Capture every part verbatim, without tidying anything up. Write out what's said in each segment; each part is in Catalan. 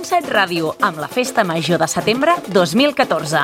set Ràdio, amb la Festa Major de Setembre dos mil catorze.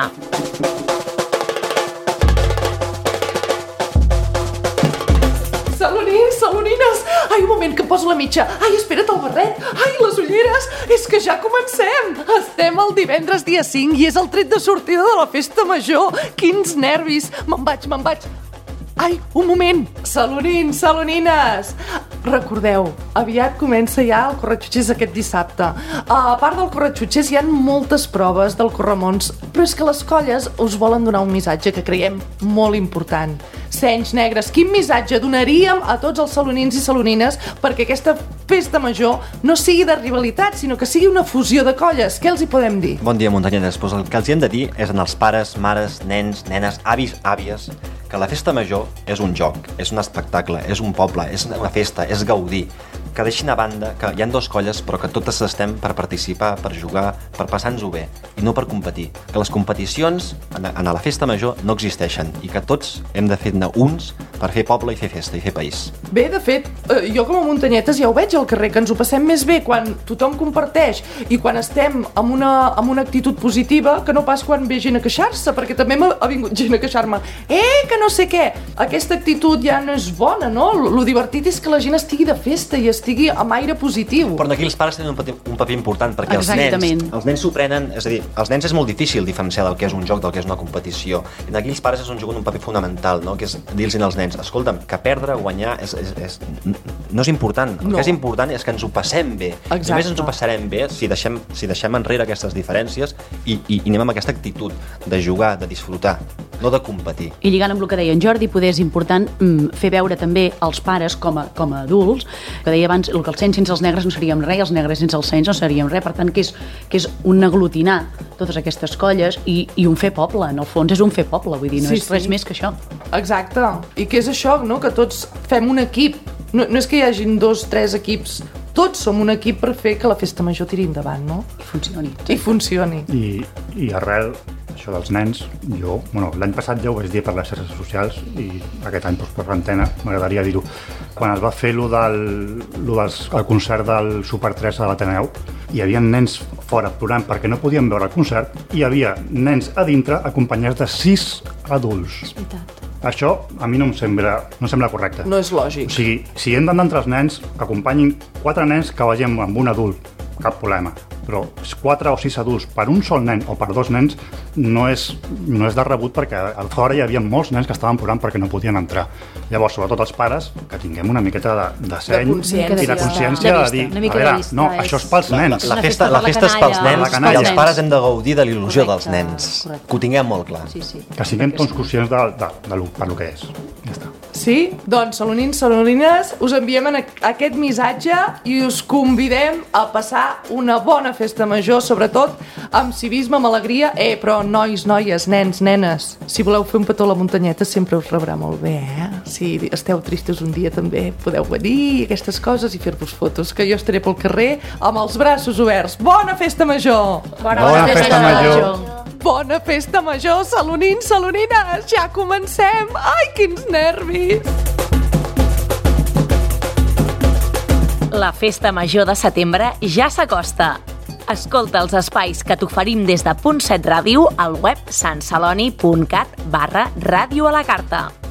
Salonins, salonines! Ai, un moment, que em poso la mitja. Ai, espera't el barret. Ai, les ulleres. És que ja comencem. Estem el divendres dia cinc i és el tret de sortida de la Festa Major. Quins nervis. Me'n vaig, me'n vaig. Ai, un moment. Salonins, salonines. Recordeu, aviat comença ja el Corretxutxers aquest dissabte. A part del Corretxutxers hi ha moltes proves del Corremons, però és que les colles us volen donar un missatge que creiem molt important. Senys negres, quin missatge donaríem a tots els salonins i salonines perquè aquesta festa major no sigui de rivalitat, sinó que sigui una fusió de colles? Què els hi podem dir? Bon dia, muntanyetes. Pues el que els hi hem de dir és als pares, mares, nens, nenes, avis, àvies, que la festa major és un joc, és un espectacle, és un poble, és una festa, és gaudir. Que deixin a banda que hi ha dues colles però que totes estem per participar, per jugar, per passar-nos-ho bé i no per competir. Que les competicions en, en la festa major no existeixen i que tots hem de fer-ne uns per fer poble i fer festa i fer país. Bé, de fet, eh, jo com a muntanyetes ja ho veig al carrer, que ens ho passem més bé quan tothom comparteix i quan estem amb una, amb una actitud positiva que no pas quan ve gent a queixar-se, perquè també m'ha ha vingut gent a queixar-me. Eh, que no sé què! Aquesta actitud ja no és bona, no? Lo divertit és que la gent estigui de festa i estigui amb aire positiu. Però aquí els pares tenen un paper, un paper important perquè els nens, els nens s'ho prenen, és a dir, els nens és molt difícil diferenciar del que és un joc, del que és una competició. I aquí els pares és on juguen un paper fonamental, no? Que és dir-los als nens, escolta'm, que perdre, guanyar, és, és, és, no és important. El no. que és important és que ens ho passem bé. Exacte. Només ens ho passarem bé si deixem, si deixem enrere aquestes diferències i, i, i anem amb aquesta actitud de jugar, de disfrutar, no de competir. I lligant amb el que deia en Jordi, poder és important mm, fer veure també als pares com a, com a adults, que deia abans, el que els senys sense els negres no seríem res, els negres sense els senys no seríem res, per tant que és, que és un aglutinar totes aquestes colles i, i un fer poble, en el fons és un fer poble, vull dir, no sí, és res sí. més que això. Exacte, i que és això, no? Que tots fem un equip, no, no és que hi hagin dos, tres equips, tots som un equip per fer que la festa major tiri endavant, no? I funcioni. I funcioni. I, i arrel això dels nens, jo, bueno, l'any passat ja ho vaig dir per les xarxes socials i aquest any doncs, per l'antena, m'agradaria dir-ho. Quan es va fer lo del, lo dels, el concert del Super tres a l'Ateneu, hi havia nens fora plorant perquè no podien veure el concert i hi havia nens a dintre acompanyats de sis adults. És veritat. Això a mi no em sembla, no em sembla correcte. No és lògic. O sigui, si hem d'anar entre els nens, que acompanyin quatre nens que vagin amb un adult, cap problema. Però quatre o sis adults per un sol nen o per dos nens no és, no és de rebut perquè al fora hi havia molts nens que estaven plorant perquè no podien entrar. Llavors, sobretot els pares, que tinguem una miqueta de, de seny de i de consciència de, de dir, a veure, no, això és pels nens. La, la, festa, la festa és pels nens i els pares hem de gaudir de l'il·lusió dels nens. Correcte. Que ho tinguem molt clar. Sí, sí. Que siguem tots conscients de, de, de, de lo, per lo que és. Ja està. Sí? Doncs, salonins, salonines, us enviem en aquest missatge i us convidem a passar una bona festa major, sobretot amb civisme, amb alegria. Eh, però nois, noies, nens, nenes, si voleu fer un petó a la muntanyeta sempre us rebrà molt bé, eh? Si esteu tristos un dia també podeu venir aquestes coses i fer-vos fotos, que jo estaré pel carrer amb els braços oberts. Bona festa major! Bona, Bona festa, festa major! major. Bona festa major, salonins, salonines! Ja comencem! Ai, quins nervis! La Festa Major de Setembre ja s'acosta. Escolta els espais que t'oferim des de Punt set Ràdio al web santceloni punt cat barra ràdio a la carta.